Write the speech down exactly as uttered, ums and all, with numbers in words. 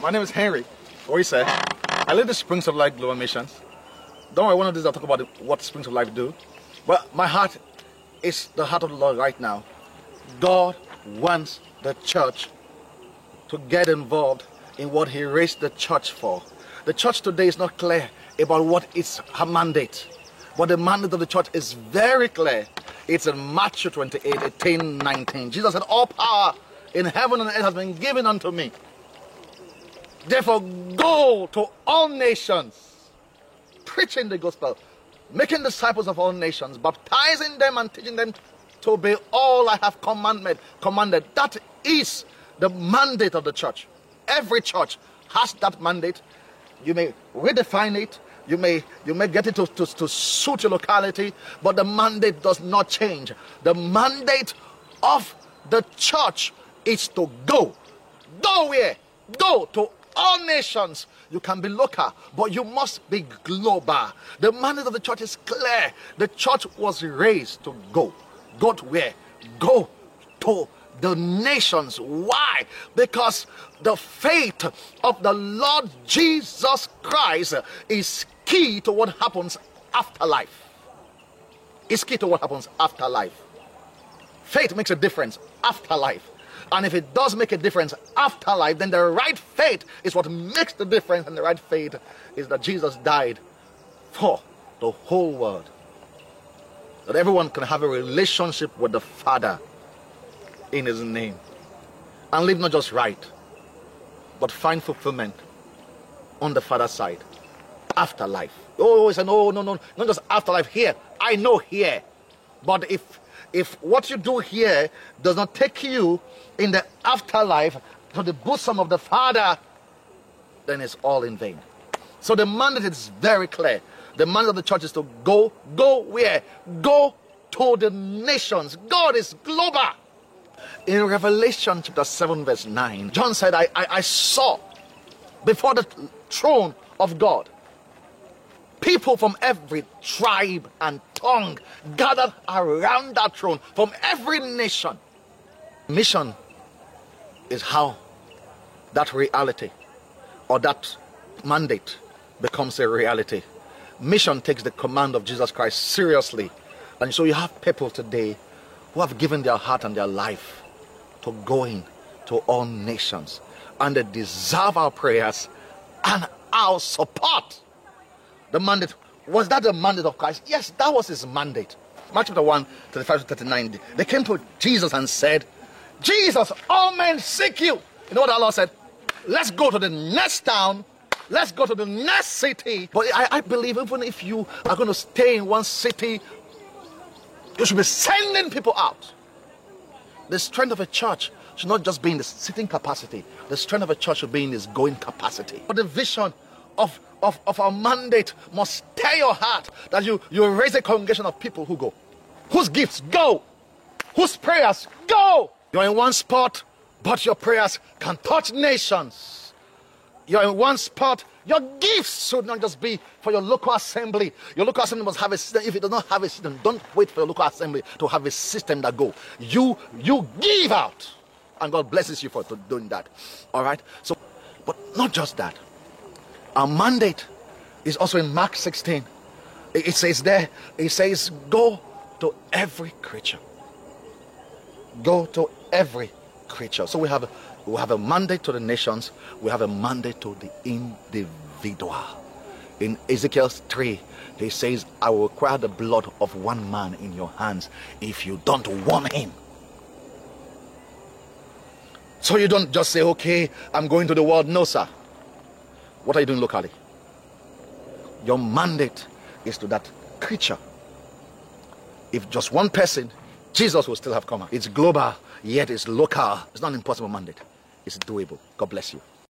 My name is Henry. What you say? I lead the Springs of Light Global Missions. Don't worry, one of these I'll talk about what Springs of Life do. But my heart is the heart of the Lord right now. God wants the church to get involved in what He raised the church for. The church today is not clear about what is her mandate. But the mandate of the church is very clear. It's in Matthew twenty-eight, eighteen, nineteen. Jesus said, all power in heaven and earth has been given unto me. Therefore, go to all nations, preaching the gospel, making disciples of all nations, baptizing them and teaching them to obey all I have commanded. commanded. That is the mandate of the church. Every church has that mandate. You may redefine it. You may you may get it to, to, to suit your locality, but the mandate does not change. The mandate of the church is to go. Go where? Go to all nations. You can be local, but you must be global. The mandate of the church is clear. The church was raised to go. Go to where? Go to the nations. Why? Because the faith of the Lord Jesus Christ is key to what happens after life. It's key to what happens after life. Faith makes a difference after life. And if it does make a difference after life, then the right faith is what makes the difference. And the right faith is that Jesus died for the whole world. That everyone can have a relationship with the Father in His name. And live not just right, but find fulfillment on the Father's side. Afterlife. Oh, it's no, no, no, not just afterlife here. I know here. But if if what you do here does not take you in the afterlife to the bosom of the Father, then it's all in vain. So the mandate is very clear. The mandate of the church is to go, go where? Go to the nations. God is global. In Revelation chapter seven verse nine, John said, I, I, I saw before the throne of God people from every tribe and tongue gathered around that throne from every nation. Mission is how that reality or that mandate becomes a reality. Mission takes the command of Jesus Christ seriously. And so you have people today who have given their heart and their life to going to all nations. And they deserve our prayers and our support. The mandate, was that the mandate of Christ? Yes, that was His mandate. Mark chapter one, thirty-five to thirty-nine. They came to Jesus and said, Jesus, all men seek you. You know what our Lord said? Let's go to the next town. Let's go to the next city. But I, I believe even if you are going to stay in one city, you should be sending people out. The strength of a church should not just be in the sitting capacity. The strength of a church should be in its going capacity. But the vision of, of, of our mandate must stir your heart that you, you raise a congregation of people who go. Whose gifts go. Whose prayers go. You're in one spot, but your prayers can touch nations. You're in one spot. Your gifts should not just be for your local assembly. Your local assembly must have a system. If it does not have a system, don't wait for your local assembly to have a system that go. You, you give out. And God blesses you for doing that. All right? So, but not just that. Our mandate is also in Mark sixteen. It says there, it says, go to every creature. Go to every creature. So we have, a, we have a mandate to the nations. We have a mandate to the individual. In Ezekiel three, he says, I will require the blood of one man in your hands if you don't warn him. So you don't just say, okay, I'm going to the world. No, sir. What are you doing locally? Your mandate is to that creature. If just one person, Jesus will still have come. It's global, yet it's local. It's not an impossible mandate. It's doable. God bless you.